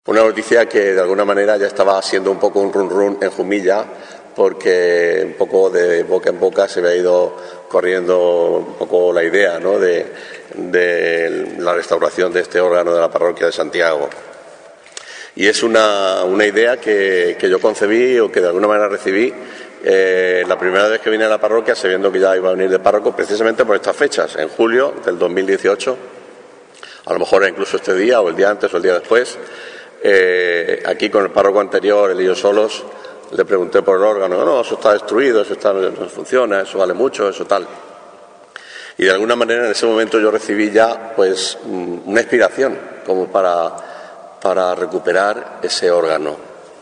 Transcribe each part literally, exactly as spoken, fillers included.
Una noticia que de alguna manera ya estaba siendo un poco un run run en Jumilla, porque un poco de boca en boca se había ido corriendo un poco la idea, ¿no?, de, de la restauración de este órgano de la parroquia de Santiago. Y es una, una idea que, que yo concebí o que de alguna manera recibí eh, la primera vez que vine a la parroquia, sabiendo que ya iba a venir de párroco, precisamente por estas fechas, en julio del dos mil dieciocho, a lo mejor incluso este día o el día antes o el día después. Eh, aquí con el párroco anterior, él y yo solos, le pregunté por el órgano. No, no, eso está destruido, eso está, no funciona, eso vale mucho, eso tal. Y de alguna manera en ese momento yo recibí ya pues una inspiración como para, para recuperar ese órgano.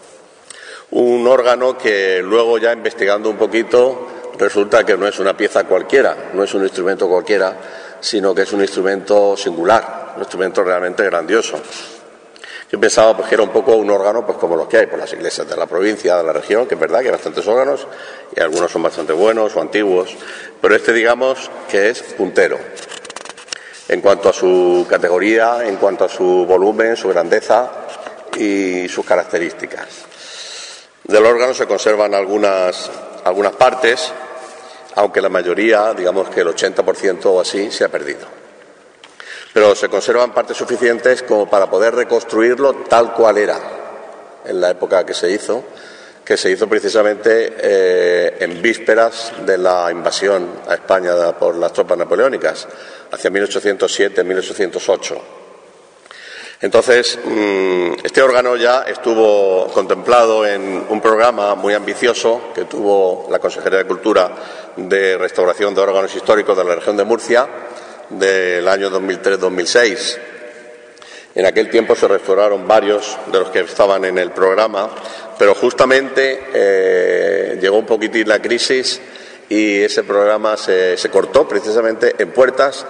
Un órgano que luego, ya investigando un poquito, resulta que no es una pieza cualquiera, no es un instrumento cualquiera, sino que es un instrumento singular, un instrumento realmente grandioso. Yo pensaba pues, que era un poco un órgano pues como los que hay por las iglesias de la provincia, de la región, que es verdad que hay bastantes órganos y algunos son bastante buenos o antiguos, pero este digamos que es puntero en cuanto a su categoría, en cuanto a su volumen, su grandeza y sus características. Del órgano se conservan algunas, algunas partes, aunque la mayoría, digamos que el ochenta por ciento o así, se ha perdido. Pero se conservan partes suficientes como para poder reconstruirlo tal cual era en la época que se hizo, que se hizo precisamente eh, en vísperas de la invasión a España por las tropas napoleónicas, hacia mil ochocientos siete, mil ochocientos ocho. Entonces, este órgano ya estuvo contemplado en un programa muy ambicioso que tuvo la Consejería de Cultura de Restauración de Órganos Históricos de la región de Murcia, del año dos mil tres dos mil seis. En aquel tiempo se restauraron varios de los que estaban en el programa, pero justamente eh, llegó un poquitín la crisis y ese programa se, se cortó precisamente en puertas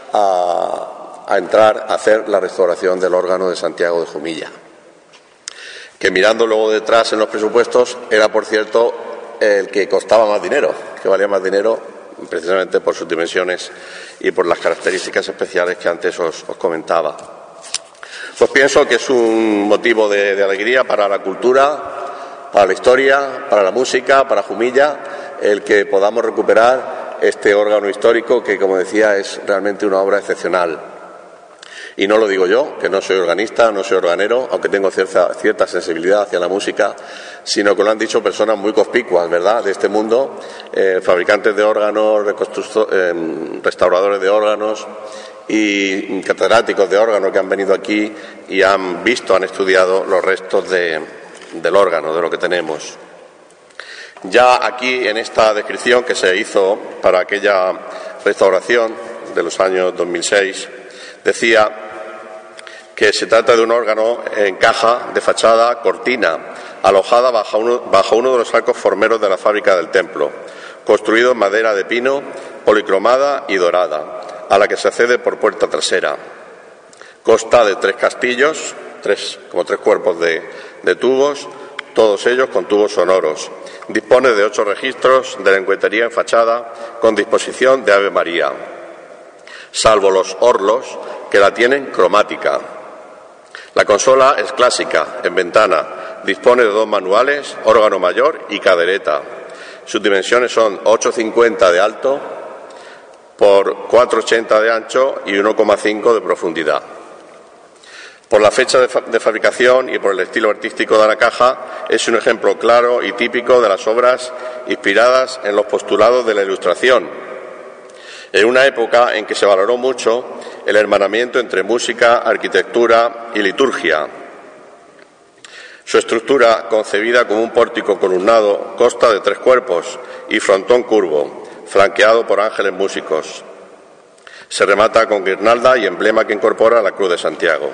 a, a entrar a hacer la restauración del órgano de Santiago de Jumilla, que mirando luego detrás en los presupuestos era, por cierto, el que costaba más dinero, que valía más dinero precisamente por sus dimensiones y por las características especiales que antes os, os comentaba. Pues pienso que es un motivo de, de alegría para la cultura, para la historia, para la música, para Jumilla, el que podamos recuperar este órgano histórico que, como decía, es realmente una obra excepcional. Y no lo digo yo, que no soy organista, no soy organero, aunque tengo cierta, cierta sensibilidad hacia la música, sino que lo han dicho personas muy conspicuas, ¿verdad?, de este mundo, eh, fabricantes de órganos, eh, restauradores de órganos y catedráticos de órganos que han venido aquí y han visto, han estudiado los restos de, del órgano, de lo que tenemos. Ya aquí, en esta descripción que se hizo para aquella restauración de los años dos mil seis, decía que se trata de un órgano en caja de fachada cortina, alojada bajo uno, bajo uno de los arcos formeros de la fábrica del templo, construido en madera de pino, policromada y dorada, a la que se accede por puerta trasera. Consta de tres castillos, tres, como tres cuerpos de, de tubos, todos ellos con tubos sonoros. Dispone de ocho registros de lengüetería en fachada con disposición de Ave María, salvo los orlos que la tienen cromática. La consola es clásica, en ventana, dispone de dos manuales, órgano mayor y cadereta. Sus dimensiones son ocho cincuenta de alto por cuatro ochenta de ancho y uno coma cinco de profundidad. Por la fecha de, fa de fabricación y por el estilo artístico de la caja, es un ejemplo claro y típico de las obras inspiradas en los postulados de la Ilustración, en una época en que se valoró mucho el hermanamiento entre música, arquitectura y liturgia. Su estructura, concebida como un pórtico columnado, consta de tres cuerpos y frontón curvo, flanqueado por ángeles músicos. Se remata con guirnalda y emblema que incorpora la Cruz de Santiago.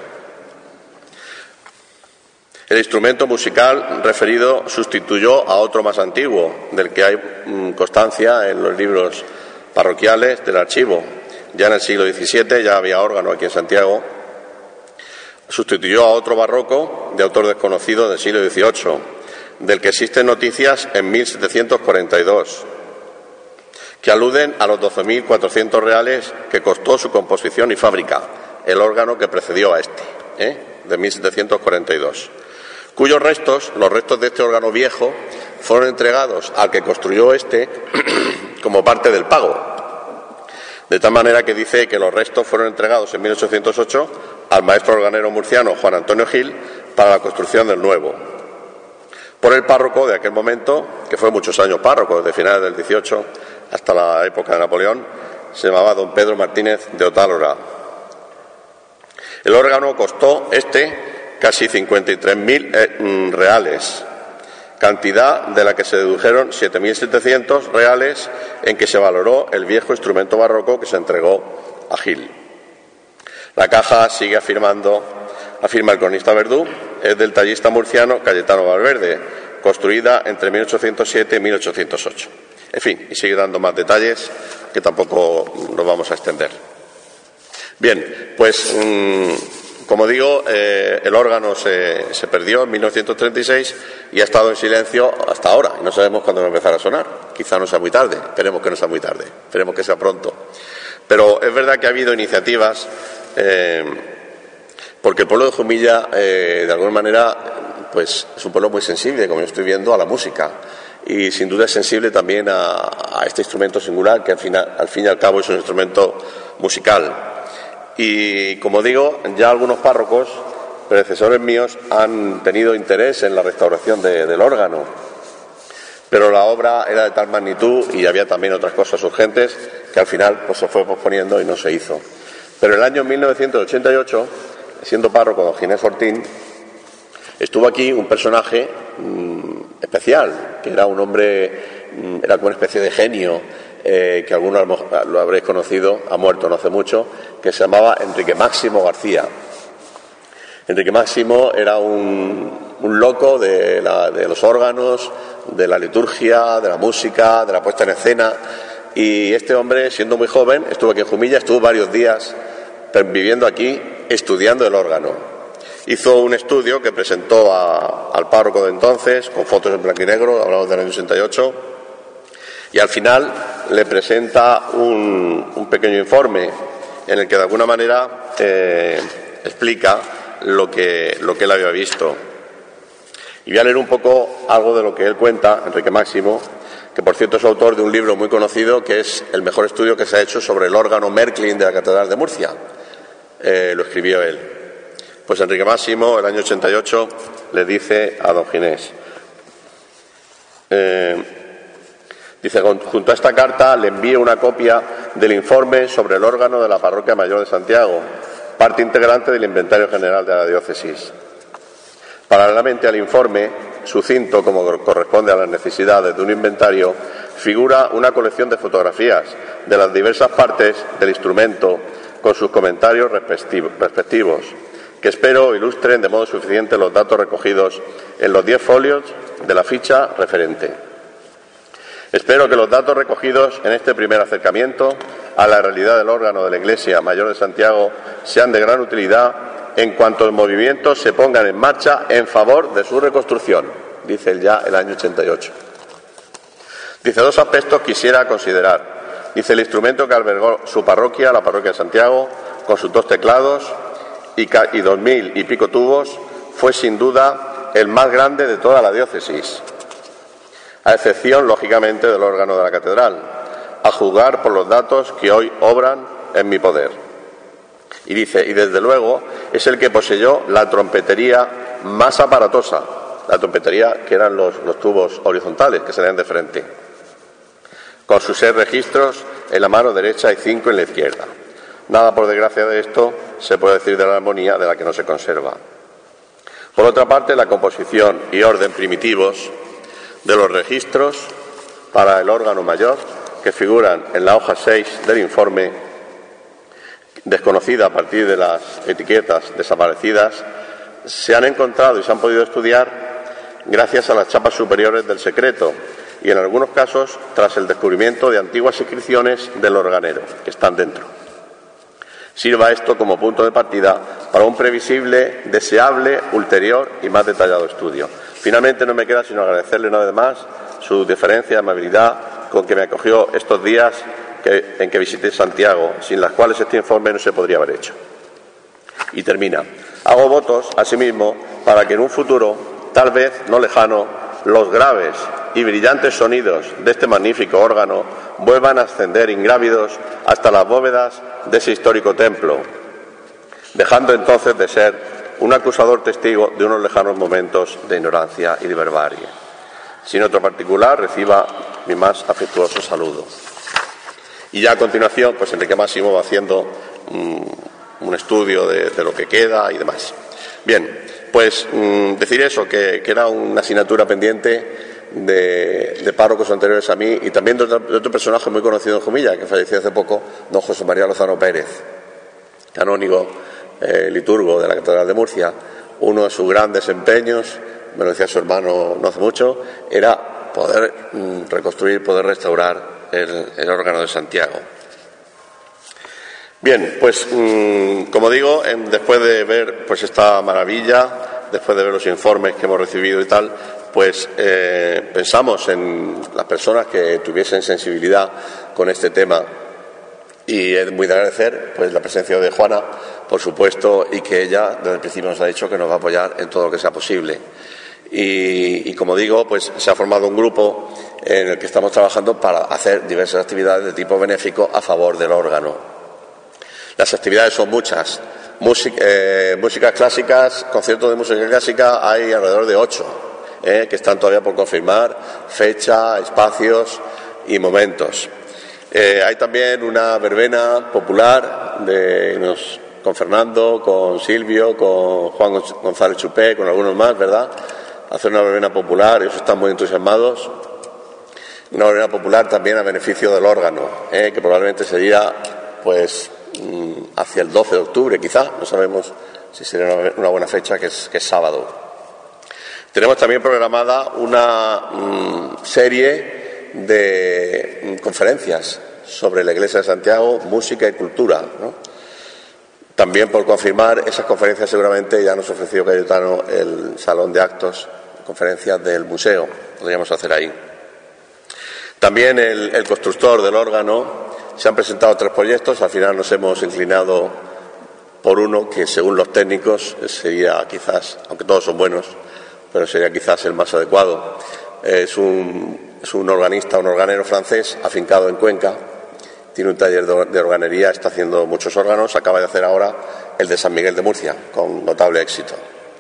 El instrumento musical referido sustituyó a otro más antiguo, del que hay mmm, constancia en los libros parroquiales del archivo. Ya en el siglo diecisiete ya había órgano aquí en Santiago. Sustituyó a otro barroco de autor desconocido del siglo dieciocho, del que existen noticias en mil setecientos cuarenta y dos, que aluden a los doce mil cuatrocientos reales que costó su composición y fábrica, el órgano que precedió a este, ¿eh? de mil setecientos cuarenta y dos, cuyos restos, los restos de este órgano viejo, fueron entregados al que construyó este como parte del pago. De tal manera que dice que los restos fueron entregados en mil ochocientos ocho al maestro organero murciano Juan Antonio Gil para la construcción del nuevo, por el párroco de aquel momento, que fue muchos años párroco, desde finales del dieciocho hasta la época de Napoleón, se llamaba don Pedro Martínez de Otálora. El órgano costó este casi cincuenta y tres mil eh, reales, cantidad de la que se dedujeron siete mil setecientos reales en que se valoró el viejo instrumento barroco que se entregó a Gil. La caja sigue afirmando, afirma el cronista Verdú, es del tallista murciano Cayetano Valverde, construida entre mil ochocientos siete y mil ochocientos ocho. En fin, y sigue dando más detalles que tampoco nos vamos a extender. Bien, pues mmm, como digo, eh, el órgano se, se perdió en mil novecientos treinta y seis y ha estado en silencio hasta ahora. Y no sabemos cuándo va a empezar a sonar. Quizá no sea muy tarde, esperemos que no sea muy tarde, esperemos que sea pronto. Pero es verdad que ha habido iniciativas, eh, porque el pueblo de Jumilla, eh, de alguna manera, pues es un pueblo muy sensible, como yo estoy viendo, a la música. Y sin duda es sensible también a, a este instrumento singular, que al, final, al fin y al cabo es un instrumento musical. Y, como digo, ya algunos párrocos, predecesores míos, han tenido interés en la restauración de, del órgano. Pero la obra era de tal magnitud y había también otras cosas urgentes que al final pues, se fue posponiendo y no se hizo. Pero en el año mil novecientos ochenta y ocho, siendo párroco don Ginés Fortín, estuvo aquí un personaje mmm, especial, que era un hombre, mmm, era como una especie de genio, eh, que algunos lo habréis conocido, ha muerto no hace mucho, que se llamaba Enrique Máximo García. Enrique Máximo era un, un loco de, la, de los órganos, de la liturgia, de la música, de la puesta en escena, y este hombre, siendo muy joven, estuvo aquí en Jumilla, estuvo varios días viviendo aquí, estudiando el órgano. Hizo un estudio que presentó a, al párroco de entonces, con fotos en blanco y negro, hablamos del año ochenta y ocho, y al final le presenta un, un pequeño informe en el que de alguna manera eh, explica lo que, lo que él había visto. Y voy a leer un poco algo de lo que él cuenta, Enrique Máximo, que por cierto es autor de un libro muy conocido que es el mejor estudio que se ha hecho sobre el órgano Märklin de la Catedral de Murcia. Eh, lo escribió él. Pues Enrique Máximo, el año ochenta y ocho, le dice a don Ginés, eh, dice, junto a esta carta le envío una copia del informe sobre el órgano de la Parroquia Mayor de Santiago, parte integrante del inventario general de la diócesis. Paralelamente al informe, sucinto como corresponde a las necesidades de un inventario, figura una colección de fotografías de las diversas partes del instrumento con sus comentarios respectivos, que espero ilustren de modo suficiente los datos recogidos en los diez folios de la ficha referente. Espero que los datos recogidos en este primer acercamiento a la realidad del órgano de la Iglesia Mayor de Santiago sean de gran utilidad en cuanto los movimientos se pongan en marcha en favor de su reconstrucción, dice él ya el año ochenta y ocho. Dice, dos aspectos quisiera considerar. Dice, el instrumento que albergó su parroquia, la parroquia de Santiago, con sus dos teclados y, y dos mil y pico tubos, fue sin duda el más grande de toda la diócesis, a excepción, lógicamente, del órgano de la catedral, a juzgar por los datos que hoy obran en mi poder. Y dice, y desde luego es el que poseyó la trompetería más aparatosa, la trompetería que eran los, los tubos horizontales que salían de frente, con sus seis registros en la mano derecha y cinco en la izquierda. Nada, por desgracia, de esto se puede decir de la armonía, de la que no se conserva. Por otra parte, la composición y orden primitivos de los registros para el órgano mayor, que figuran en la hoja seis del informe, desconocida a partir de las etiquetas desaparecidas, se han encontrado y se han podido estudiar gracias a las chapas superiores del secreto y, en algunos casos, tras el descubrimiento de antiguas inscripciones del organero, que están dentro. Sirva esto como punto de partida para un previsible, deseable, ulterior y más detallado estudio. Finalmente, no me queda sino agradecerle una vez más su deferencia y amabilidad con que me acogió estos días que, en que visité Santiago, sin las cuales este informe no se podría haber hecho. Y termina. Hago votos, asimismo, para que en un futuro, tal vez no lejano, los graves y brillantes sonidos de este magnífico órgano vuelvan a ascender ingrávidos hasta las bóvedas de ese histórico templo, dejando entonces de ser un acusador testigo de unos lejanos momentos de ignorancia y de barbarie. Sin otro particular, reciba mi más afectuoso saludo. Y ya a continuación, pues Enrique Máximo va haciendo mmm, un estudio de, de lo que queda y demás. Bien, pues mmm, decir eso, que, que era una asignatura pendiente de, de párrocos anteriores a mí y también de otro, de otro personaje muy conocido en Jumilla, que falleció hace poco, don José María Lozano Pérez, canónigo eh, liturgo de la Catedral de Murcia. Uno de sus grandes empeños, me lo decía su hermano no hace mucho, era poder mmm, reconstruir, poder restaurar el, el órgano de Santiago. Bien, pues mmm, como digo, en, después de ver pues esta maravilla, después de ver los informes que hemos recibido y tal, pues eh, pensamos en las personas que tuviesen sensibilidad con este tema. Y es muy de agradecer pues la presencia de Juana, por supuesto, y que ella desde el principio nos ha dicho que nos va a apoyar en todo lo que sea posible. Y, y como digo, pues se ha formado un grupo en el que estamos trabajando para hacer diversas actividades de tipo benéfico a favor del órgano. Las actividades son muchas. Música, eh, músicas clásicas, conciertos de música clásica hay alrededor de ocho, eh, que están todavía por confirmar, fecha, espacios y momentos. Eh, hay también una verbena popular de, nos, con Fernando, con Silvio, con Juan González Chupé, con algunos más, ¿verdad? Hacer una verbena popular, ellos están muy entusiasmados. Una verbena popular también a beneficio del órgano, eh, que probablemente sería pues hacia el doce de octubre, quizá, no sabemos si sería una buena fecha, que es, que es sábado. Tenemos también programada una mmm, serie de conferencias sobre la Iglesia de Santiago, música y cultura, ¿no? También por confirmar esas conferencias, seguramente ya nos ha ofrecido Cayetano el salón de actos, conferencias del museo, podríamos hacer ahí. También el, el constructor del órgano. Se han presentado tres proyectos, al final nos hemos inclinado por uno que según los técnicos sería quizás, aunque todos son buenos, pero sería quizás el más adecuado. Es un, es un organista, un organero francés afincado en Cuenca, tiene un taller de organería, está haciendo muchos órganos, acaba de hacer ahora el de San Miguel de Murcia, con notable éxito.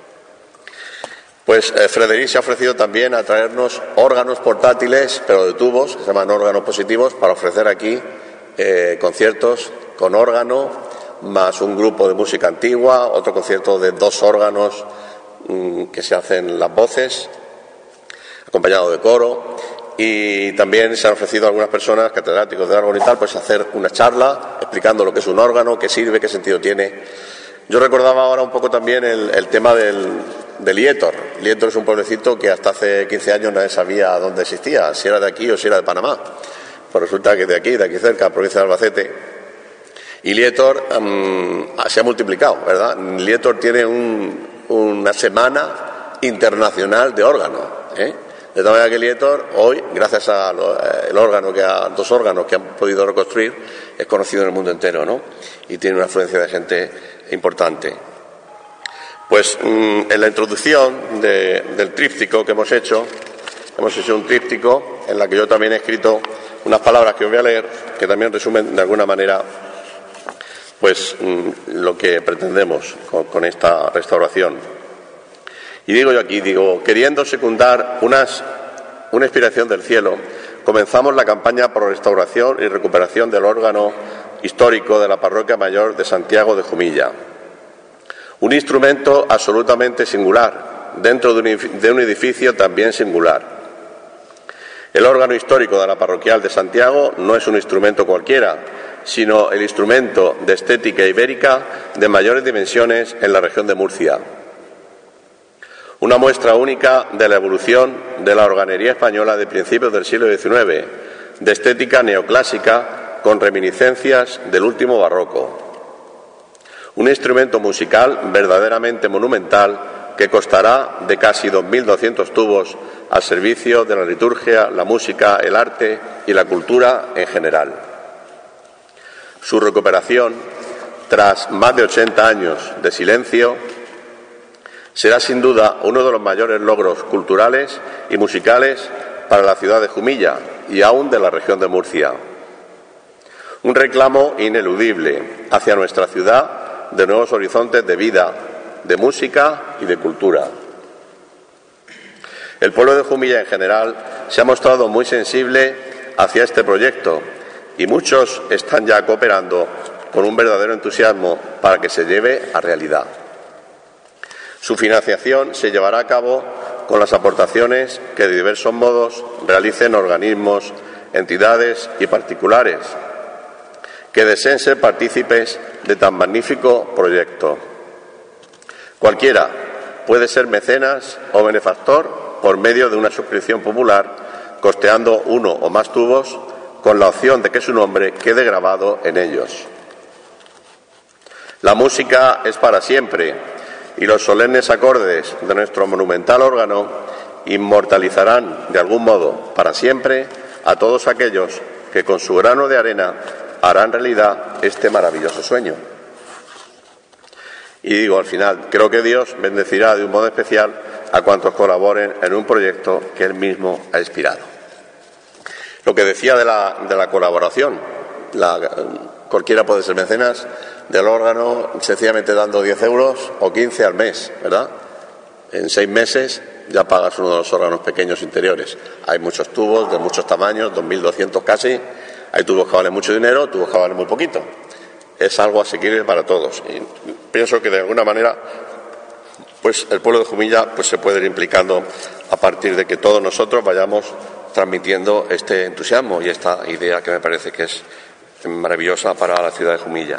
Pues eh, Frederic se ha ofrecido también a traernos órganos portátiles, pero de tubos, que se llaman órganos positivos, para ofrecer aquí Eh, conciertos con órgano, más un grupo de música antigua, otro concierto de dos órganos mmm, que se hacen las voces, acompañado de coro, y también se han ofrecido a algunas personas, catedráticos de órgano y tal, pues hacer una charla explicando lo que es un órgano, qué sirve, qué sentido tiene. Yo recordaba ahora un poco también el, el tema del, de Lietor. Lietor es un pueblecito que hasta hace quince años nadie sabía dónde existía, si era de aquí o si era de Panamá. Pues resulta que de aquí, de aquí cerca, provincia de Albacete. Y Lietor um, se ha multiplicado, ¿verdad? Lietor tiene un, una semana internacional de órgano, ¿eh? De tal manera que Lietor hoy, gracias al eh, órgano que a dos órganos que han podido reconstruir, es conocido en el mundo entero, ¿no? Y tiene una afluencia de gente importante. Pues um, en la introducción de, del tríptico que hemos hecho, hemos hecho un tríptico en la que yo también he escrito unas palabras que os voy a leer, que también resumen de alguna manera pues lo que pretendemos con, con esta restauración. Y digo yo aquí, digo, queriendo secundar unas, una inspiración del cielo, comenzamos la campaña por restauración y recuperación del órgano histórico de la Parroquia Mayor de Santiago de Jumilla. Un instrumento absolutamente singular, dentro de un, de un edificio también singular. El órgano histórico de la parroquial de Santiago no es un instrumento cualquiera, sino el instrumento de estética ibérica de mayores dimensiones en la región de Murcia. Una muestra única de la evolución de la organería española de principios del siglo diecinueve, de estética neoclásica con reminiscencias del último barroco. Un instrumento musical verdaderamente monumental que constará de casi dos mil doscientos tubos al servicio de la liturgia, la música, el arte y la cultura en general. Su recuperación tras más de ochenta años de silencio, será sin duda uno de los mayores logros culturales y musicales para la ciudad de Jumilla y aún de la región de Murcia. Un reclamo ineludible hacia nuestra ciudad de nuevos horizontes de vida, de música y de cultura. El pueblo de Jumilla en general se ha mostrado muy sensible hacia este proyecto y muchos están ya cooperando con un verdadero entusiasmo para que se lleve a realidad. Su financiación se llevará a cabo con las aportaciones que de diversos modos realicen organismos, entidades y particulares que deseen ser partícipes de tan magnífico proyecto. Cualquiera puede ser mecenas o benefactor por medio de una suscripción popular, costeando uno o más tubos con la opción de que su nombre quede grabado en ellos. La música es para siempre y los solemnes acordes de nuestro monumental órgano inmortalizarán de algún modo para siempre a todos aquellos que con su grano de arena harán realidad este maravilloso sueño. Y digo al final, creo que Dios bendecirá de un modo especial a cuantos colaboren en un proyecto que Él mismo ha inspirado. Lo que decía de la, de la colaboración, la, cualquiera puede ser mecenas del órgano sencillamente dando diez euros o quince al mes, ¿verdad? En seis meses ya pagas uno de los órganos pequeños interiores. Hay muchos tubos de muchos tamaños, dos mil doscientos casi. Hay tubos que valen mucho dinero, tubos que valen muy poquito. Es algo asequible para todos. Y pienso que de alguna manera, pues el pueblo de Jumilla pues se puede ir implicando a partir de que todos nosotros vayamos transmitiendo este entusiasmo y esta idea que me parece que es maravillosa para la ciudad de Jumilla.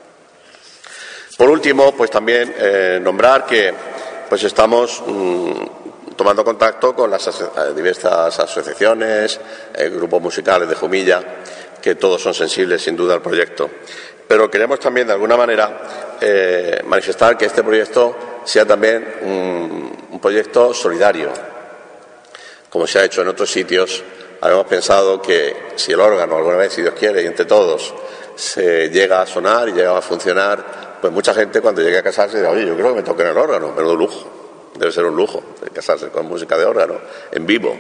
Por último, pues también eh, nombrar que pues estamos mmm, tomando contacto con las aso diversas asociaciones, eh, grupos musicales de Jumilla, que todos son sensibles sin duda al proyecto. Pero queremos también de alguna manera eh, manifestar que este proyecto sea también un, un proyecto solidario. Como se ha hecho en otros sitios, habíamos pensado que si el órgano alguna vez, si Dios quiere, y entre todos, se llega a sonar y llega a funcionar, pues mucha gente cuando llegue a casarse dirá, oye, yo creo que me toquen el órgano, menudo lujo. Debe ser un lujo casarse con música de órgano, en vivo,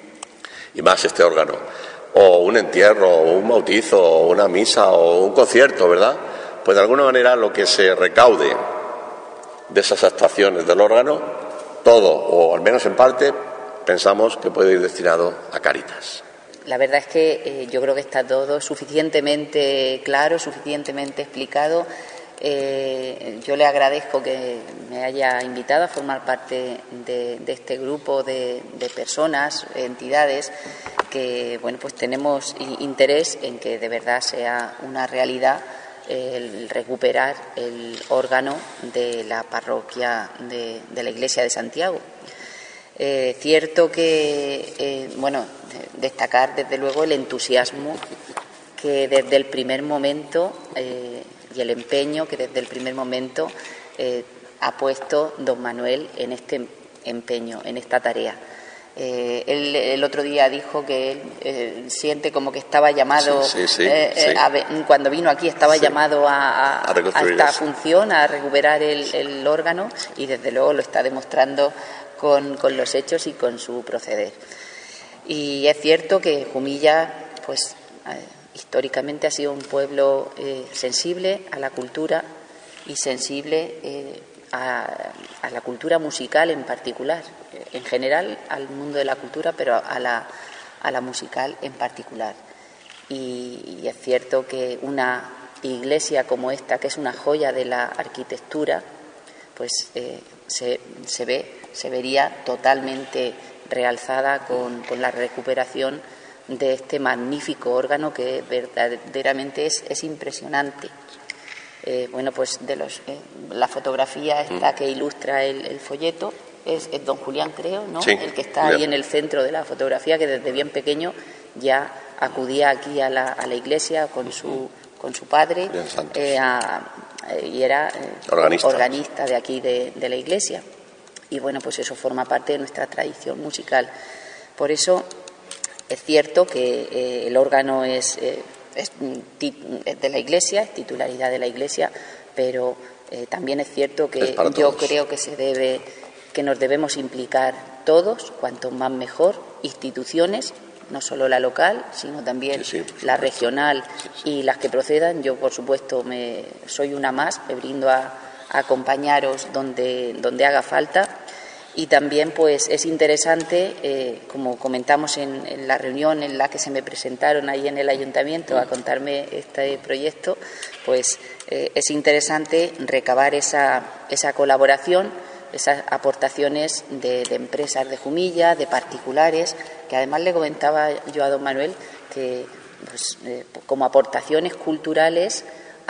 y más este órgano. O un entierro, o un bautizo, o una misa, o un concierto, ¿verdad? Pues de alguna manera lo que se recaude de esas actuaciones del órgano, todo, o al menos en parte, pensamos que puede ir destinado a Cáritas. La verdad es que eh, yo creo que está todo suficientemente claro, suficientemente explicado. Eh, yo le agradezco que me haya invitado a formar parte de, de este grupo de, de personas, entidades, que bueno, pues tenemos interés en que de verdad sea una realidad el recuperar el órgano de la parroquia de, de la Iglesia de Santiago. Eh, cierto que, eh, bueno, destacar desde luego el entusiasmo que desde el primer momento eh, y el empeño que desde el primer momento eh, ha puesto don Manuel en este empeño, en esta tarea. Eh, él el otro día dijo que él eh, siente como que estaba llamado, sí, sí, sí, eh, sí. A, cuando vino aquí estaba sí. llamado a, a, a, a esta función, a recuperar el, el órgano, y desde luego lo está demostrando con, con los hechos y con su proceder. Y es cierto que Jumilla, pues eh, históricamente ha sido un pueblo eh, sensible a la cultura y sensible eh, a, a la cultura musical en particular, en general al mundo de la cultura, pero a la, a la musical en particular. Y, y es cierto que una iglesia como esta, que es una joya de la arquitectura, pues eh, se, se ve, se vería totalmente realzada con, con la recuperación de este magnífico órgano que verdaderamente es, es impresionante. Eh, bueno, pues de los eh, la fotografía esta que ilustra el, el folleto es, es don Julián, creo, ¿no? Sí, el que está bien. ahí en el centro de la fotografía, que desde bien pequeño ya acudía aquí a la, a la iglesia con su con su padre eh, a, y era eh, organista. organista de aquí de, de la iglesia. Y bueno, pues eso forma parte de nuestra tradición musical. Por eso es cierto que eh, el órgano es, eh, es, es de la Iglesia, es titularidad de la Iglesia, pero eh, también es cierto que es para yo todos. creo que se debe, que nos debemos implicar todos, cuanto más mejor, instituciones, no solo la local, sino también sí, sí, la regional sí, sí. y las que procedan. Yo, por supuesto, me soy una más, me brindo a, a acompañaros donde, donde haga falta. Y también pues es interesante, eh, como comentamos en, en la reunión en la que se me presentaron ahí en el ayuntamiento a contarme este proyecto, pues eh, es interesante recabar esa, esa colaboración, esas aportaciones de, de empresas de Jumilla, de particulares, que además le comentaba yo a don Manuel que pues, eh, como aportaciones culturales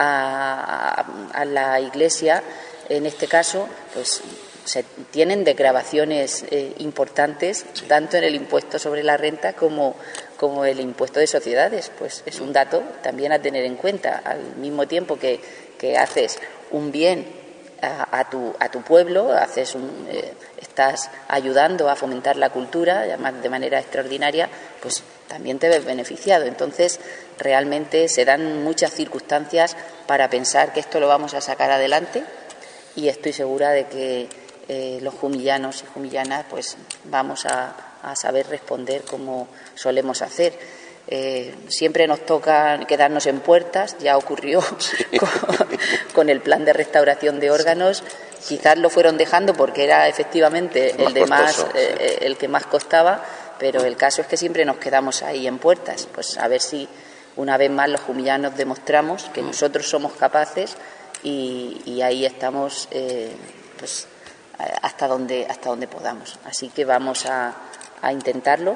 a, a, a la Iglesia, en este caso, pues se tienen desgravaciones eh, importantes, sí, tanto en el impuesto sobre la renta como, como el impuesto de sociedades. Pues es un dato también a tener en cuenta. Al mismo tiempo que, que haces un bien a, a, tu, a tu pueblo, haces un, eh, estás ayudando a fomentar la cultura, además de manera extraordinaria, pues también te ves beneficiado. Entonces, realmente se dan muchas circunstancias para pensar que esto lo vamos a sacar adelante, y estoy segura de que eh, los jumillanos y jumillanas pues vamos a, a saber responder como solemos hacer. Eh, siempre nos toca quedarnos en puertas, ya ocurrió sí. con, con el plan de restauración de órganos, sí. Quizás lo fueron dejando porque era efectivamente el, de más, costoso, eh, sí. el que más costaba, pero el caso es que siempre nos quedamos ahí en puertas. Pues a ver si una vez más los jumillanos demostramos que nosotros somos capaces y, y ahí estamos eh, pues hasta donde hasta donde podamos. Así que vamos a, a intentarlo,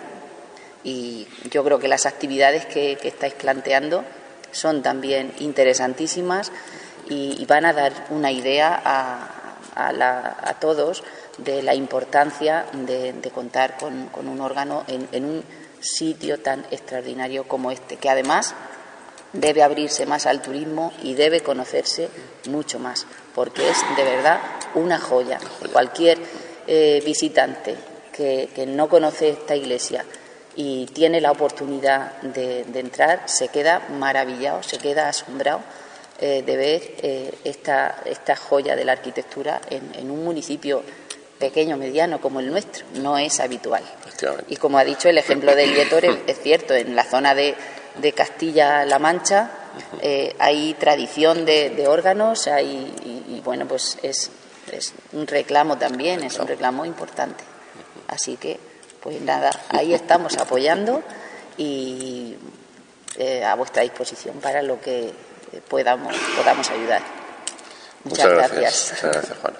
y yo creo que las actividades que, que estáis planteando son también interesantísimas y, y van a dar una idea a, a, la, a todos de la importancia de, de contar con, con un órgano en, en un sitio tan extraordinario como este, que además debe abrirse más al turismo y debe conocerse mucho más, porque es de verdad una joya. Cualquier eh, visitante que, que no conoce esta iglesia y tiene la oportunidad de, de entrar, se queda maravillado, se queda asombrado eh, de ver eh, esta, esta joya de la arquitectura en, en un municipio pequeño, mediano como el nuestro. No es habitual. Y como ha dicho, el ejemplo de Lietor es, es cierto. En la zona de, de Castilla-La Mancha eh, hay tradición de, de órganos, hay, y, y bueno, pues es, es un reclamo también, es un reclamo importante. Así que, pues nada, ahí estamos apoyando y eh, a vuestra disposición para lo que podamos, podamos ayudar. Muchas, Muchas gracias. gracias. Muchas gracias, Juan.